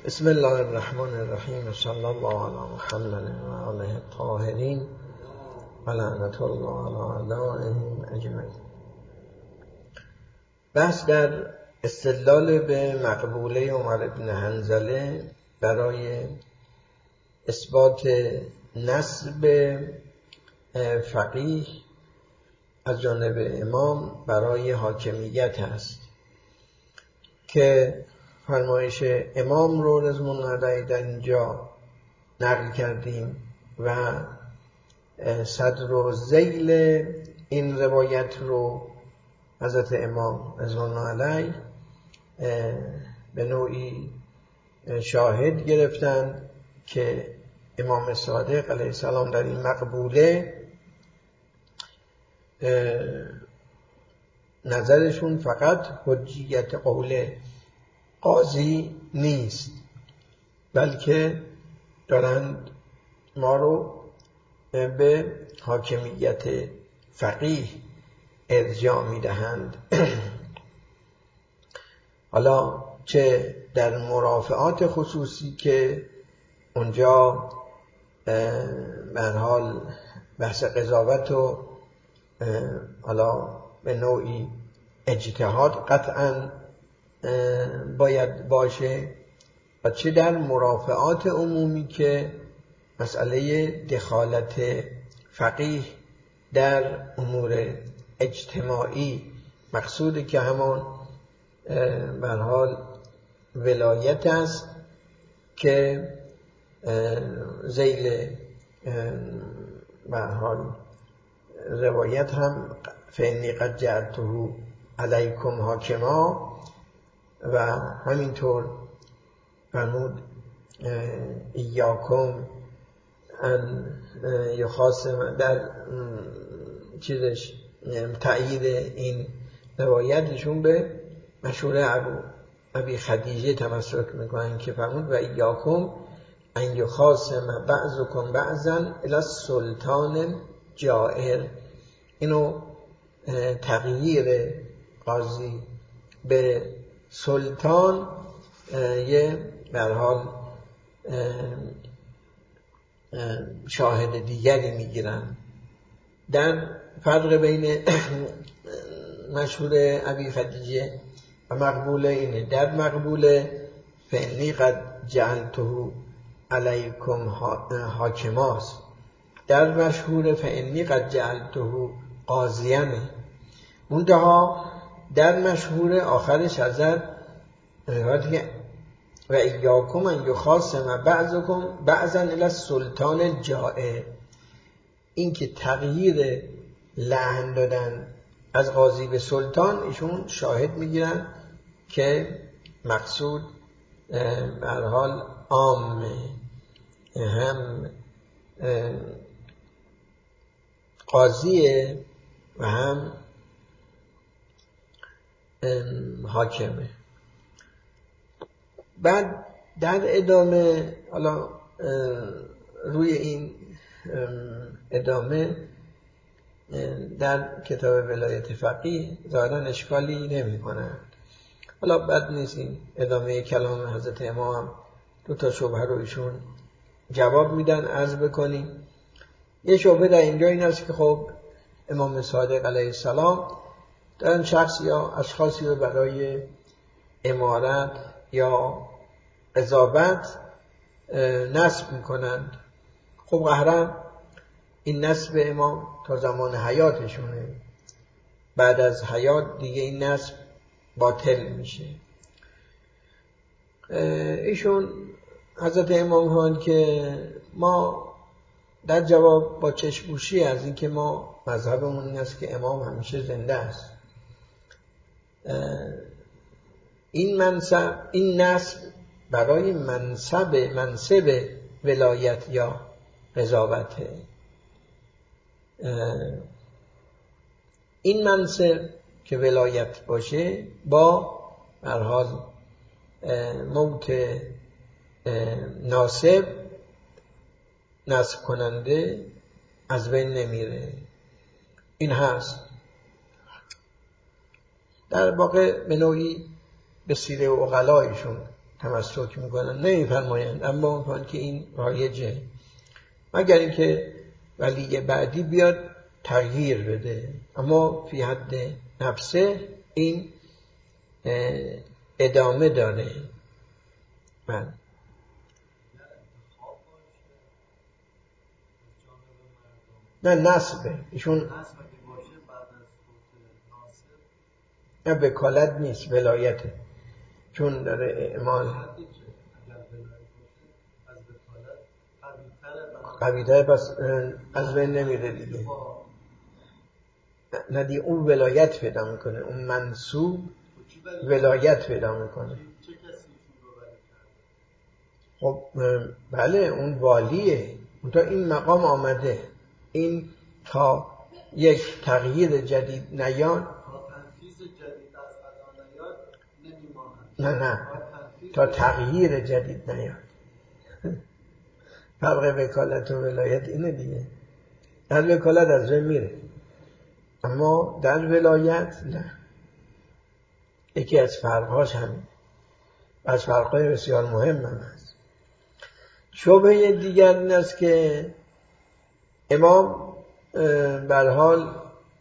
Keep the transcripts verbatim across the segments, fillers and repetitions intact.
بسم الله الرحمن الرحیم. صلی الله علی محمد و آله الطاهرین و لعنت الله علی اعدائهم اجمعین. بحث در استدلال به مقبوله عمر بن حنظله برای اثبات نسب فقیه از جانب امام برای حاکمیت است که فرمایش امام رو رضوان الله علیه در اینجا نقل کردیم و صدر و ذیل این روایت رو حضرت امام رضوان الله علیه به نوعی شاهد گرفتند که امام صادق علیه السلام در این مقبوله نظرشون فقط حجیت قول قاضی نیست، بلکه دارند ما رو به حاکمیت فقیه ارجاع میدهند. حالا چه در مرافعات خصوصی که اونجا به هر حال بحث قضاوت و حالا به نوعی اجتهاد قطعاً باید باشه، و چه در مرافعات عمومی که مسئله دخالت فقیه در امور اجتماعی مقصودی که همان به هر حال ولایت است که ذیل به هر حال روایت هم فإنی قد جعلته علیکم حاکما، و همینطور فرمود ایاکم ان یخاصم در چیزش تأیید این روایتشون به مشهور ابو ابی خدیجه تمسک میکنن که فرمود و ایاکم ان یخاصم بعضکم بعضا الی السلطان جائر. اینو تغییر قاضی به سلطان یه به هر حال شاهد دیگری میگیرن. در فرق بین مشهور ابی خدیجه و مقبوله اینه: در مقبوله فإنی قد جعلته علیکم حاکماست، در مشهور فإنی قد جعلته قاضیانه. منتها در مشهور آخرش حضرت و ایاکم ان یخاصم بعضکم بعضا الی السلطان جائر. این که تغییر لحن دادن از قاضی به سلطان، ایشون شاهد میگیرن که مقصود به هر حال عامه، هم قاضیه و هم حاکمه. بعد در ادامه، حالا روی این ادامه در کتاب ولایت فقیه ظاهراً اشکالی نمی کنند. حالا بد نیست این ادامه کلام حضرت امام، دو تا شبهه رو ایشون جواب میدن. عرض بکنیم یه شبهه در اینجا این است که خب امام صادق علیه السلام دارن شخص یا اشخاصی رو برای امارت یا قضاوت نصب میکنند. خب قهرن این نصب امام تا زمان حیاتشونه، بعد از حیات دیگه این نصب باطل میشه. ایشون حضرت امام هان که ما در جواب با چشم‌پوشی از این که ما مذهبمون این است که امام همیشه زنده است، این منصب این نصب برای منصب منصب ولایت یا قضاوته. این منصب که ولایت باشه با به هر حال موت ناصب نصب کننده از بین نمیره. این هست در واقع به نوعی به سیره و عقلایشون تمسک میکنن، نمیفرمایند، اما میگن که این رایجه، مگر اینکه ولی بعدی بیاد تغییر بده، اما فی حد نفسه این ادامه داره. من نه نسبه ایشون نه وکالت نیست، ولایته، چون داره اعمال قویده، پس از بین نمیره دیگه. نه دیگه اون ولایت پیدا میکنه، اون منصوب ولایت پیدا میکنه. خب بله اون والیه، اون تا این مقام آمده، این تا یک تغییر جدید نیاد، نه نه تا تغییر جدید نیاد. فرق وکالت و ولایت اینه دیگه، در وکالت از بین میره، اما در ولایت نه. یکی از فرقهاش همین، از فرقهای بسیار مهم هم هست. شبهه دیگر این است که امام بر حال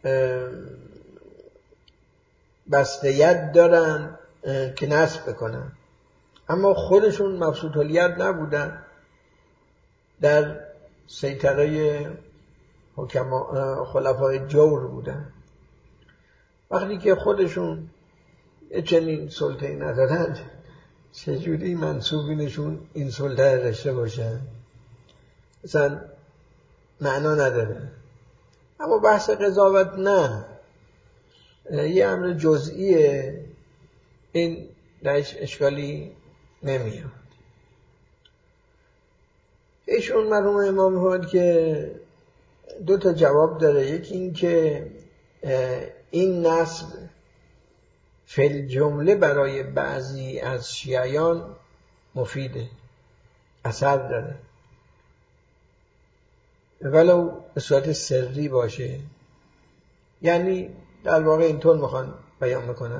بسته‌ید دارن که نصب بکنن، اما خودشون مبسوط الید نبودن، در سیطره حکما خلفای جور بودن. وقتی که خودشون چنین سلطه‌ای ندارن، چجوری منصوبینشون این سلطه داشته باشن؟ مثلا معنا نداره. اما بحث قضاوت نه، یه امر جزئیه، این درش اشکالی نمیاد. ایشون مرحوم امام می‌فرماید که دو تا جواب داره. یکی این که این نسب فی جمله برای بعضی از شیعیان مفیده، اثر داره، ولو به صورت سری باشه. یعنی در واقع اینطور میخوان بیان میکنن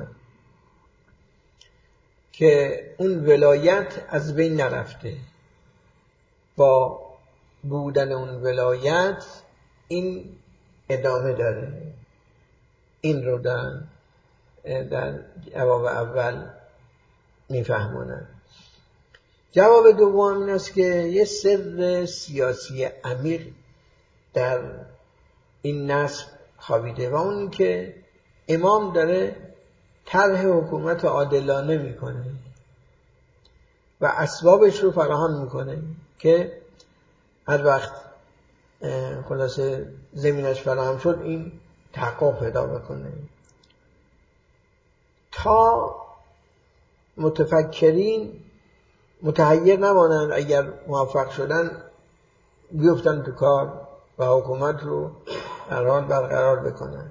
که اون ولایت از بین نرفته، با بودن اون ولایت این ادامه داره. این رو در در جواب اول میفهمونن. جواب دوم این است که یه سر سیاسی عمیق در این نسب خوابیده و اون که امام داره طرح حکومت عادلانه میکنه و اسبابش رو فراهم میکنه که هر وقت خلاصه زمینش فراهم شد این تحقق پیدا بکنه، تا متفکرین متحیر نمانند، اگر موفق شدن بیفتن تو کار و حکومت رو در حال برقرار بکنن.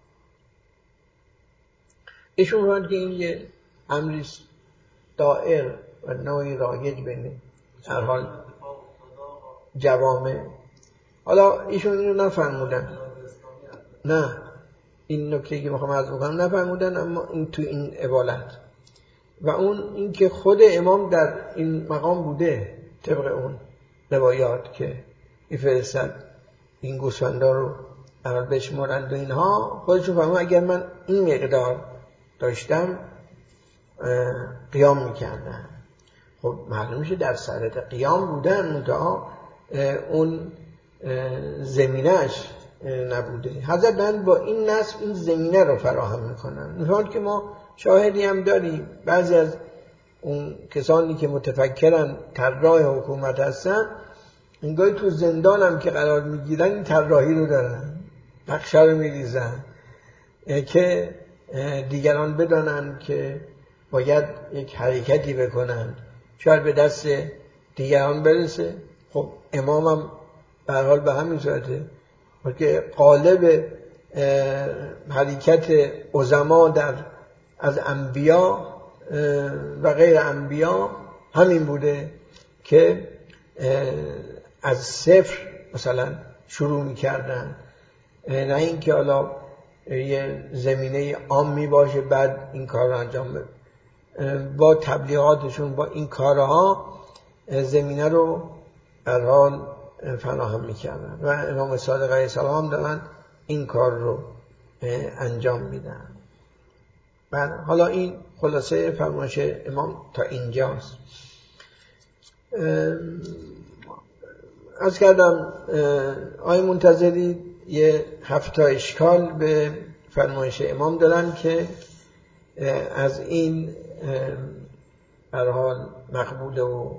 ایشون میگن که این یه امری دائر و نوعی رایج بین در حال جوامع. حالا ایشون اینو نفرمودن، نه این نکته که میخوام عرض بکنم نفرمودن، اما این تو این عبارت و اون این که خود امام در این مقام بوده، طبق اون روایات که میفرستد این گوسفندا رو اول بشمارند و اینها، خودشون فهمون اگر من این مقدار داشتم قیام میکردم. خب معلوم میشه در سرت قیام بودن، منتها اون زمینهش نبوده. حضرت من با این نصب این زمینه رو فراهم میکنن. میفهمد که ما شاهدی هم داریم، بعضی از اون کسانی که متفکرن طراح حکومت هستن، انگاری تو زندان هم که قرار میگیرن این طراحی رو دارن، نقشه رو میریزن که دیگران بدانن که باید یک حرکتی بکنن، شاید به دست دیگران برسه. خب امام هم به هر حال به همین صورته، که قالب حرکت عظما در از انبیا و غیر انبیا همین بوده که از صفر مثلا شروع میکردن، نه اینکه حالا یه زمینه عامی باشه بعد این کار رو انجام بده. با تبلیغاتشون با این کارها زمینه رو در حال فراهم میکردن و امام صادق علیه السلام دارن این کار رو انجام میدن. بله، حالا این خلاصه فرمایش امام تا اینجاست. عرض کردم آقای منتظری یه هفت تا اشکال به فرمایش امام دارن که از این هر حال مقبوله و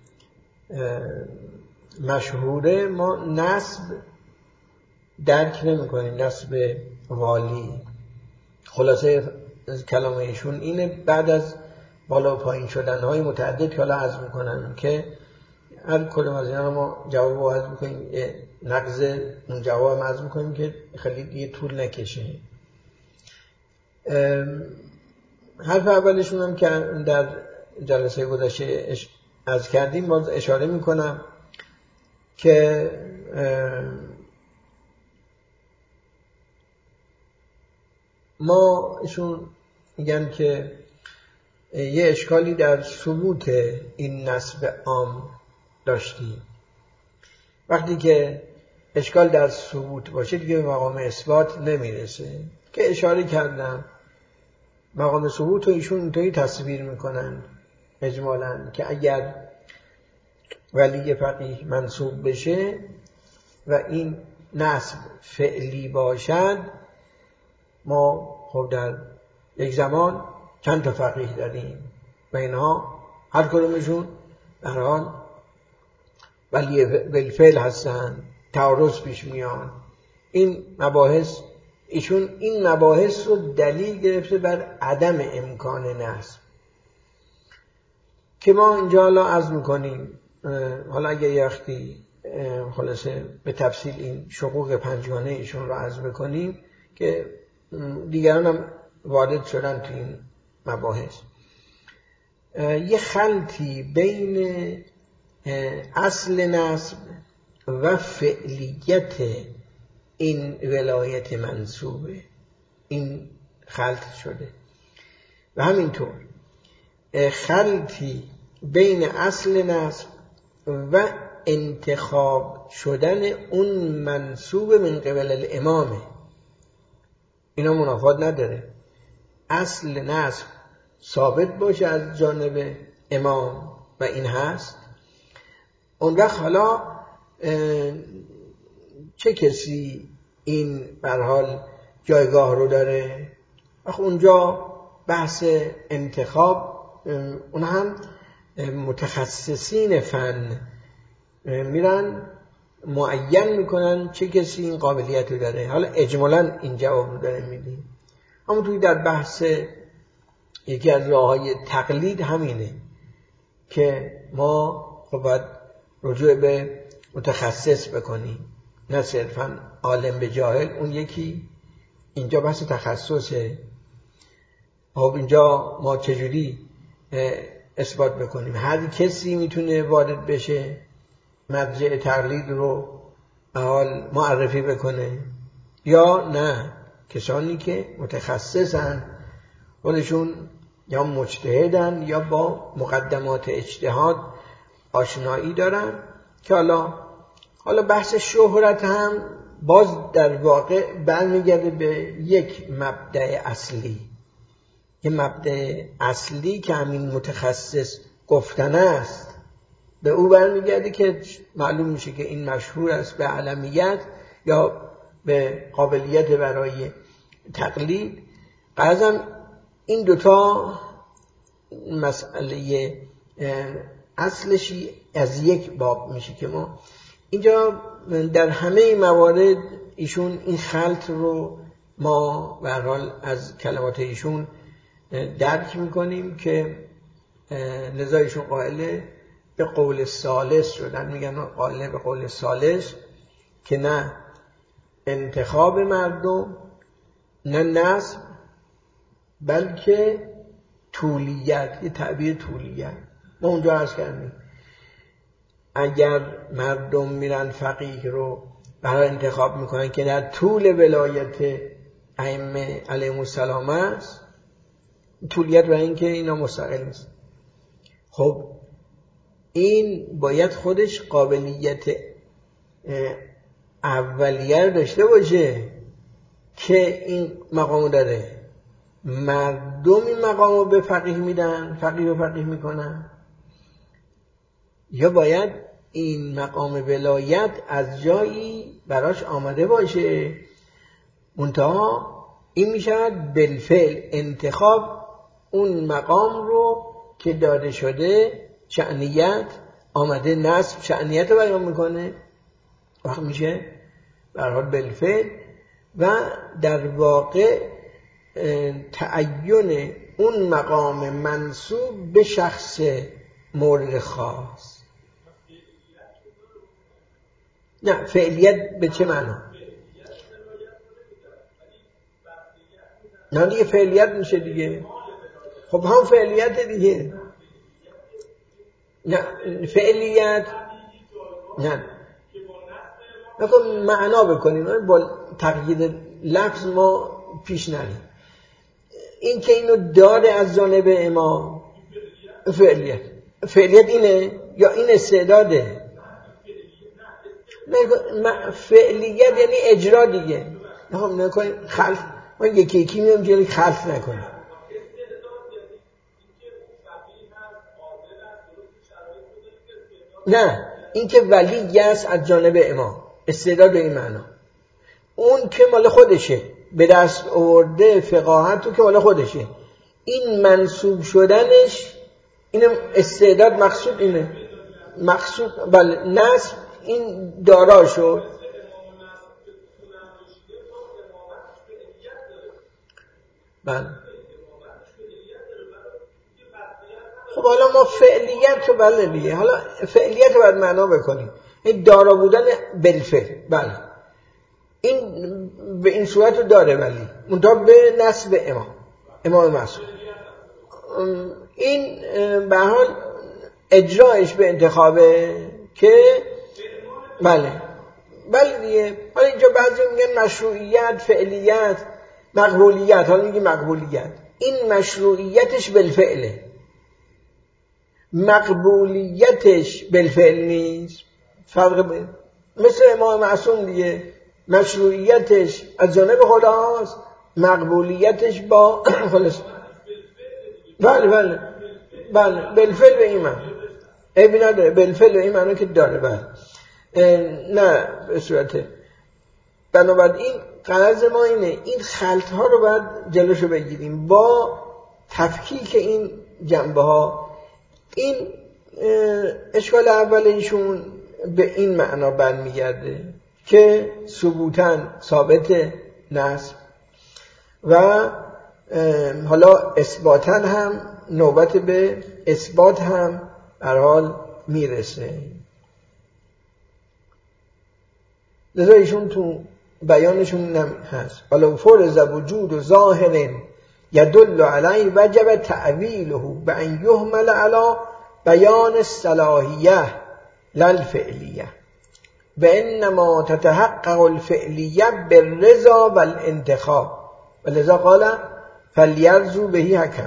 مشهوره ما نسب درک نمی کنیم، نسب والی. خلاصه کلام ایشون اینه، بعد از بالا و پایین شدن های متعدد که حالا عرض میکنن که هر کدوم از اینا ما جواب رو عرض میکنیم، نقض اون جواب هم عرض میکنیم که خیلی دیگه طول نکشه. حرف اولشون هم که در جلسه گذشته عرض کردیم باز اشاره میکنم که ما ایشون میگن که یه اشکالی در ثبوت این نسب عام داشتیم. وقتی که اشکال در ثبوت باشه دیگه به مقام اثبات نمیرسه که اشاره کردم. مقام ثبوت رو ایشون اینطوری تصویر میکنن اجمالاً که اگر ولی فقیه منصوب بشه و این نسب فعلی باشد، ما خب در یک زمان چند تا فقیه داریم و اینها هر کدومشون در حال ولی بالفعل هستن، تعارض پیش میان. این مباحث ایشون این مباحث رو دلیل گرفته بر عدم امکان نسب که ما اینجا حالا عرض میکنیم. حالا اگه یه وقتی خلاصه به تفصیل این شقوق پنجگانه ایشون رو عرض بکنیم که دیگران هم وارد شدن تو این مباحث. یه خلطی بین اصل نسب و فعلیت این ولایت منصوبه، این خلط شده و همینطور خلطی بین اصل نسب و انتخاب شدن اون منصوب من قبل الامامه. اینا منافات نداره. اصل نسب ثابت باشه از جانب امام و این هست، اون وقت حالا چه کسی این به هر حال جایگاه رو داره؟ آخه اونجا بحث انتخاب، اون هم متخصصین فن میرن معین میکنن چه کسی این قابلیت رو داره. حالا اجمالاً این جواب رو داره میدیم. اما توی در بحث یکی از راههای تقلید همینه که ما خب باید رجوع به متخصص بکنیم، نه صرفاً عالم به جاهل. اون یکی اینجا بحث تخصصه. خب اینجا ما چجوری اثبات بکنیم؟ هر کسی میتونه وارد بشه مرجع تقلید رو حال معرفی بکنه یا نه کسانی که متخصصن، خودشون یا مجتهدن یا با مقدمات اجتهاد آشنایی دارن که حالا حالا بحث شهرت هم باز در واقع برمیگرده به یک مبدأ اصلی، یه مبدأ اصلی که همین متخصص گفتن است، به او برمیگرده که معلوم میشه که این مشهور است به علمیت یا به قابلیت برای تقلید. قضا این دوتا مسئله اصلشی از یک باب میشه که ما اینجا در همه موارد ایشون این خلط رو ما به هر حال از کلمات ایشون درک میکنیم که لذا ایشون قائله به قول ثالث شدن. میگن قائله به قول ثالث که نه انتخاب مردم نه نسب بلکه طولیت، یه تعبیر طولیت. ما اونجا عرض کردیم اگر مردم میرن فقیه رو برای انتخاب میکنن که در طول ولایت ائمه علیهم السلام است، طولیت برای این که اینا مستقل نیست. خب این باید خودش قابلیت اولیه داشته باشه که این مقامو داره. مردم این مقامو به فقیه میدن، فقیه و فقیه میکنن، یا باید این مقام ولایت از جایی براش آمده باشه، منتها این میشود بالفعل انتخاب اون مقام رو که داده شده، شأنیت آمده، نصب شأنیت رو بیان میکنه، وقت میشه برحال بالفعل و در واقع تعین اون مقام منصوب به شخص مورد خاص. نه فعلیت به چه معنا؟ نه دیگه فعلیت میشه دیگه. خب هم فعلیت دیگه. نه فعلیت نه نکن معنا بکنیم، با تقیید لفظ ما پیش نریم. این که اینو داده از جانب امام فعلیت، فعلیت اینه یا این استعداده؟ نه فعلیت یعنی اجرا دیگه. نه نکنیم خلف، ما یکی یکی میام جلوی خلف نکنیم. نه این که ولی است از جانب امام، استعداد به این معنا. اون که مال خودشه، به دست آورده فقاهت تو که مال خودشه، این منصوب شدنش این استعداد مقصود اینه، مقصود بله نصب این دارا شد. بله خب حالا ما فعلیت رو بله دیگه، حالا فعلیت رو باید معنا بکنیم، این دارا بودن بالفعل. بله این به این صورت رو داره، ولی منتها به نسب امام امام معصوم. این به حال اجرایش به انتخابه که بله بله دیگه. حالا اینجا بعضی میگن مشروعیت، فعلیت، مقبولیت. حالا میگه مقبولیت، این مشروعیتش بالفعله، مقبولیتش بالفعل نیست. فرق بین مثل امام معصوم دیگه، مشروعیتش از جانب خداست، مقبولیتش با خلاص. بله بله بله بالفعل به این معنی عیبی نداره، بالفعل به این معنی که داره. بله نه به صورت. بنابراین غرض ما اینه این خلط ها رو باید جلوشو بگیریم با تفکیک این جنبه ها. این اشکال اول ایشون به این معنا برمیگرده که ثبوتاً ثابت نصب و حالا اثباتاً هم نوبت به اثبات هم در حال میرسه. لذا ایشون تو بیانشون هم هست ولو فرض وجود و ظاهر یدل علیه وجب تعویله به ان یحمل علی بیان الصلاحیه للفعلیه و انما تتحقق الفعلیه بالرضا والانتخاب ولذا قال فلیرضوا بهی حکم.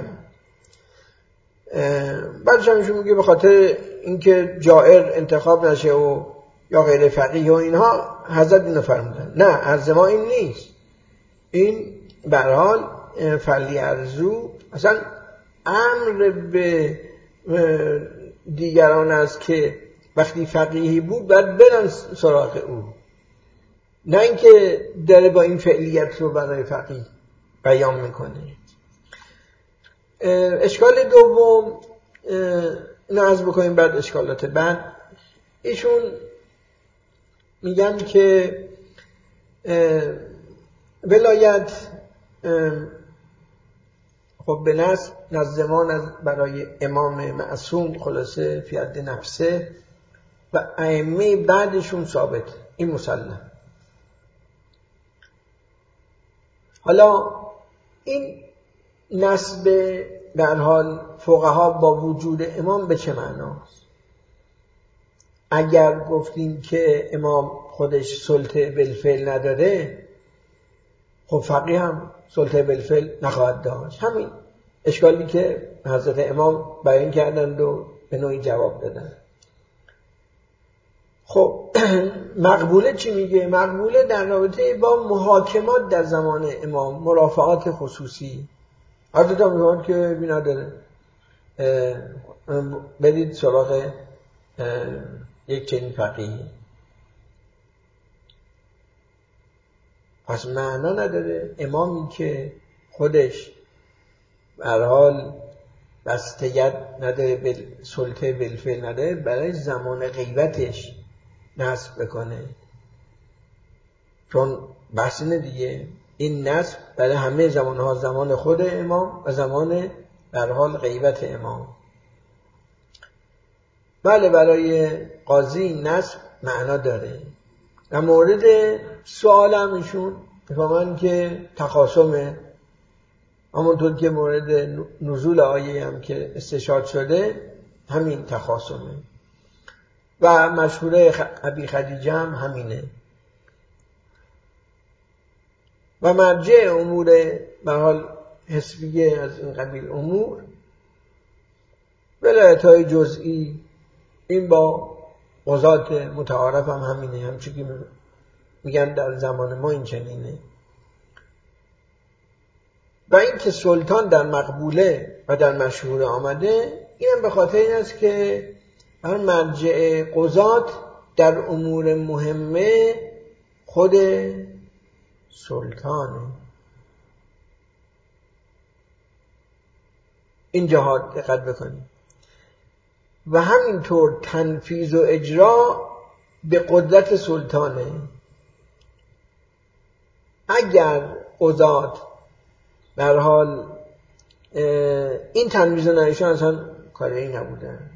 بعدش همشون میگه به خاطر اینکه جائر انتخاب نشه و یا غیر فقیه و اینها حضرت اینو فرمودن. نه عرض ما این نیست، این به هر حال فلیرضوا اصلا امر به دیگران است که وقتی فقیهی بود باید برن سراغ او، نه اینکه داره با این فعلیت رو برای فقیه بیان میکنه. اشکال دوم نعرض بکنیم بعد اشکالات بعد. ایشون میگن که ولایت خب به نصب نزدمان از برای امام معصوم خلاصه فی حد نفسه و ائمه بعدشون ثابت، این مسلم. حالا این نسب در حال فقها با وجود امام به چه معناست؟ اگر گفتیم که امام خودش سلطه بالفعل نداره، خب فقیه هم سلطه بالفعل نخواهد داشت. همین اشکالی که حضرت امام بیان کردند و به نوعی جواب دادن. خب مقبوله چی میگه؟ مقبوله در رابطه با محاکمات در زمان امام، مرافعات خصوصی. حضرت میگن که بی نداره، برید سراغ یک چنین فقیهی. پس معنا نداره امامی که خودش به هر حال بستگت نداره، بل سلطه بالفعل نداره، برای زمان غیبتش نصب بکنه. چون بحث اینه دیگه، این نصب برای همه زمانها، زمان خود امام و زمان به هر حال غیبت امام. بله برای قاضی نصب معنا داره. و مورد سوال هم ایشون میفهمن که تخاصمه، همونطور که مورد نزول آیه هم که استشهاد شده همین تخاصمه و مشهوره ابی خدیجه هم همینه. و مرجع امور به حال حسبیه از این قبیل امور ولایت‌های جزئی، این با قضات متعارف هم همینه، همچون که میگن در زمان ما این چنینه. و این که سلطان در مقبوله و در مشهور آمده، این هم به خاطر این است که مرجع قضات در امور مهمه خود سلطانه. این جهات دقت بکنید. و همینطور تنفیذ و اجرا به قدرت سلطانه. اگر قضات در حال این تنفیذ و نهیشان اصلا کاری نبودن،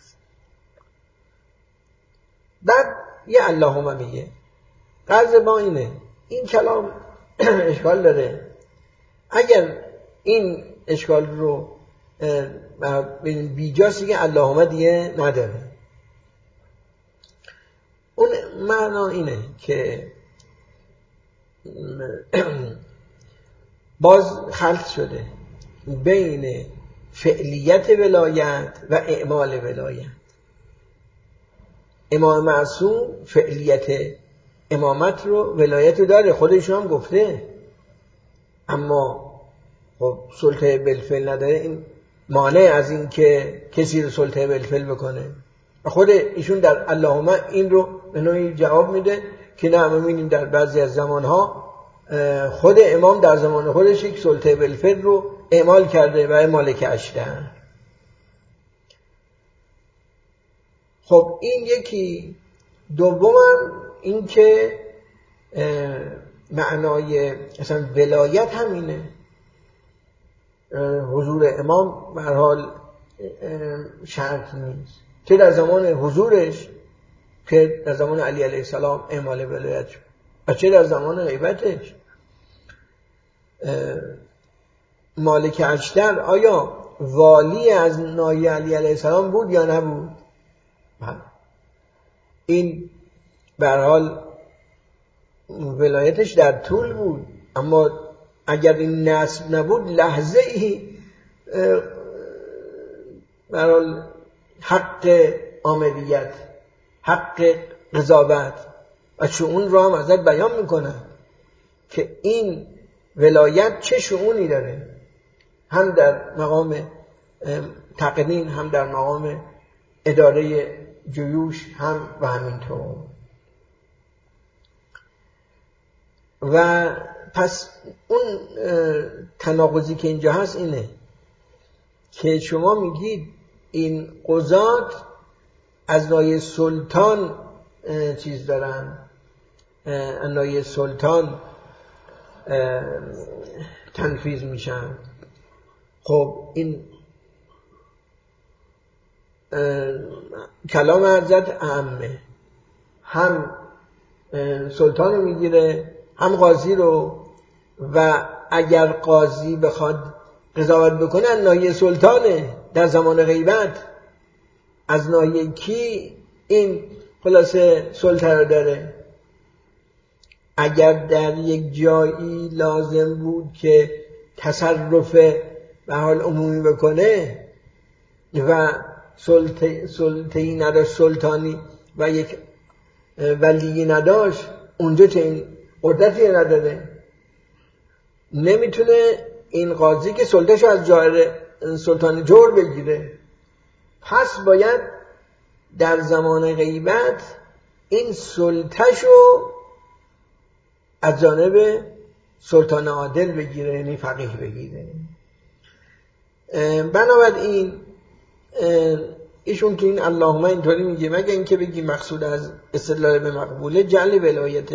بعد یه اللهم میگه قرض با اینه، این کلام اشکال داره. اگر این اشکال رو بیجاست که اللهم دیگه نداره. اون معنا اینه که باز خلط شده بین فعلیت ولایت و اعمال ولایت. امام معصوم فعلیت امامت رو، ولایت رو داره، خودشون هم گفته، اما خب سلطه بالفعل نداره. این مانع از این که کسی رو سلطه بالفعل بکنه. خود ایشون در اللهم این رو به نوعی جواب میده که نه، ما می‌بینیم در بعضی از زمانها خود امام در زمان خودش یک سلطه بالفعل رو اعمال کرده و مالک اشتر. خب این یکی. دومم این که معنای مثلا ولایت همینه، حضور امام به هر حال شرط نیست، چه در زمان حضورش که در زمان علی علیه السلام اعمال ولایت شد و چه در زمان غیبتش. مالک اشتر آیا والی از ناحیه علی علیه السلام بود یا نبود؟ این به هر حال ولایتش در طول بود، اما اگر این نسب نبود لحظه ای به هر حال حق آمریت، حق قضاوت و شؤون را هم ازت بیان میکنن که این ولایت چه شؤونی داره، هم در مقام تقنین، هم در مقام اداره جیوش، هم و همینطور. و پس اون تناقضی که اینجا هست اینه که شما میگید این قضات از ناحیه سلطان چیز دارن، از ناحیه سلطان تنفیذ میشن. خب این کلام حضرت اعمه، هم سلطان رو میگیره هم قاضی رو، و اگر قاضی بخواد قضاوت بکنه از ناحیه سلطانه در زمان غیبت. از ناحیه کی این خلاصه سلطه رو داره؟ اگر در یک جایی لازم بود که تصرف به حال عمومی بکنه و سلطه سلطه‌ای نداشت، سلطانی و یک ولی نداشت، اونجا چه این قدرتی نداره. نمیتونه این قاضی که سلطه‌شو از جایر سلطان جور بگیره، پس باید در زمان غیبت این سلطه‌شو از جانب سلطان عادل بگیره، یعنی فقیه بگیره. بنابراین ایشون که این اللهم اینطوری میگه، مگه اینکه بگی مقصود از استدلال به مقبوله جعل ولایت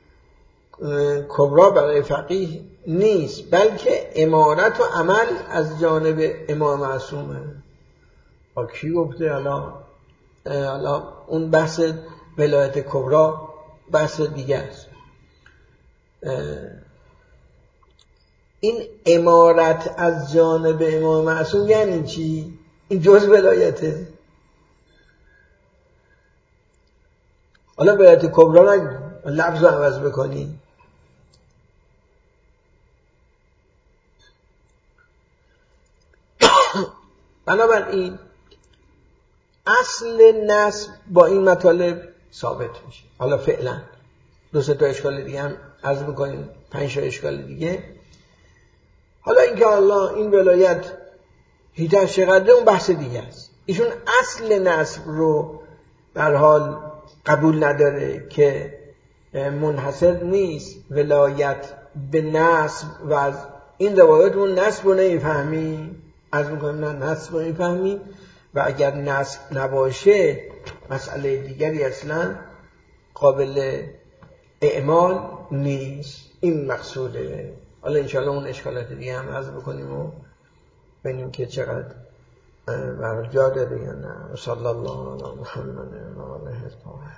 کبرا برای فقیه نیست، بلکه امارت و عمل از جانب امام معصومه. با کی گفته؟ حالا حالا اون بحث ولایت کبرا بحث دیگه است. این امارت از جانب امام معصوم یعنی چی؟ این جز ولایته. حالا ولایت کبرا نگی، لفظ رو عوض بکنی. بنابراین اصل نسب با این مطالب ثابت میشه. حالا فعلا دو سه تا اشکال دیگه هم عرض بکنیم، پنج تا اشکال دیگه. حالا اینکه الله این ولایت هیتش چقدره اون بحث دیگه است. ایشون اصل نسب رو در حال قبول نداره که منحصر نیست ولایت به نسب و از این روایت اون نسب رو نمیفهمی، از میکنیم نه نسب رو نمیفهمی و اگر نسب نباشه مسئله دیگری اصلا قابل اعمال نیست. این مقصوده. حالا انشاءالله اون اشکالات دیگه هم عرض بکنیم و ببینیم که چقدر جا داره یا نه. صلی الله علی محمد و آله الطاهرین.